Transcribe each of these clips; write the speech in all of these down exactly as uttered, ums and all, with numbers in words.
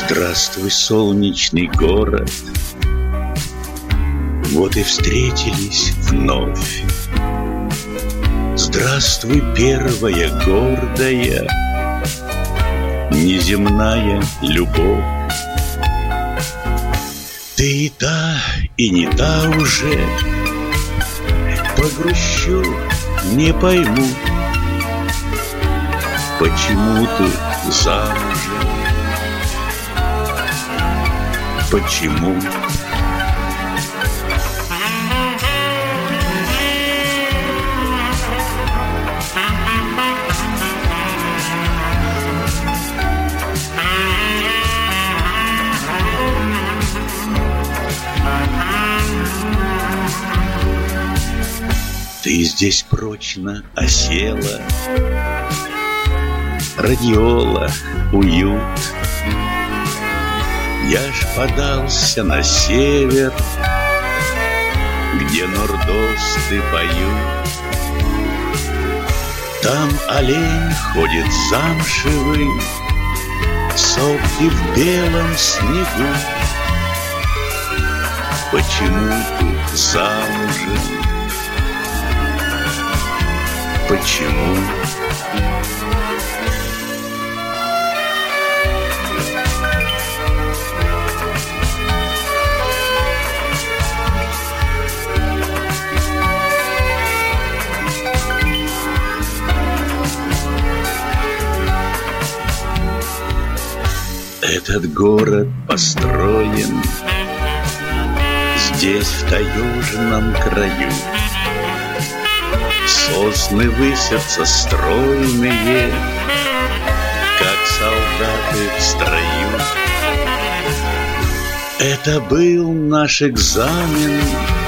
Здравствуй, солнечный город. Вот и встретились вновь. Здравствуй, первая гордая неземная любовь. Ты и та, и не та уже. Погрущу, не пойму, почему ты замужем. Почему? Ты здесь прочно осела, радиола, уют. Я ж подался на север, где нордосты поют. Там олень ходит замшевый, сопки в белом снегу. Почему ты замужем? Почему? Этот город построен здесь, в таежном краю. Сосны высятся стройные, как солдаты в строю. Это был наш экзамен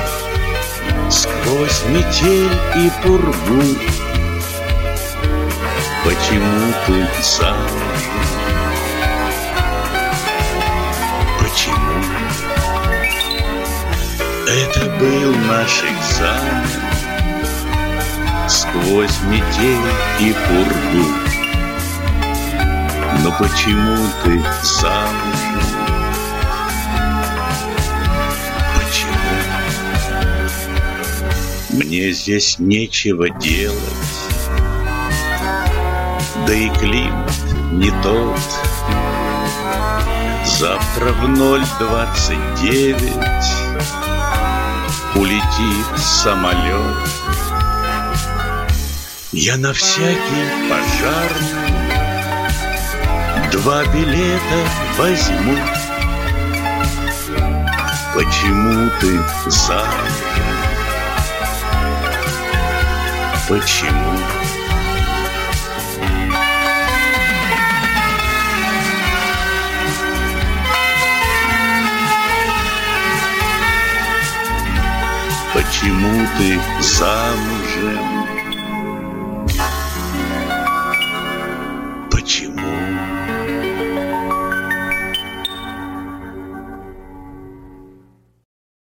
сквозь метель и пургу. Почему ты замужем? Почему? Это был наш экзамен сквозь метель и пургу. Но почему ты замужем? Почему? Мне здесь нечего делать, да и климат не тот. Завтра в ноль двадцать девять улетит самолет. Я на всякий пожарный два билета возьму. Почему ты замужем? Почему? Почему ты замужем? Почему?